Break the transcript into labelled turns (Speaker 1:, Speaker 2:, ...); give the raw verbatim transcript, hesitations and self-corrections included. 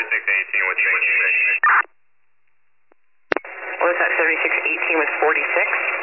Speaker 1: seventy-six eighteen with sixty-six.
Speaker 2: What was that, seventy-six eighteen with forty-six?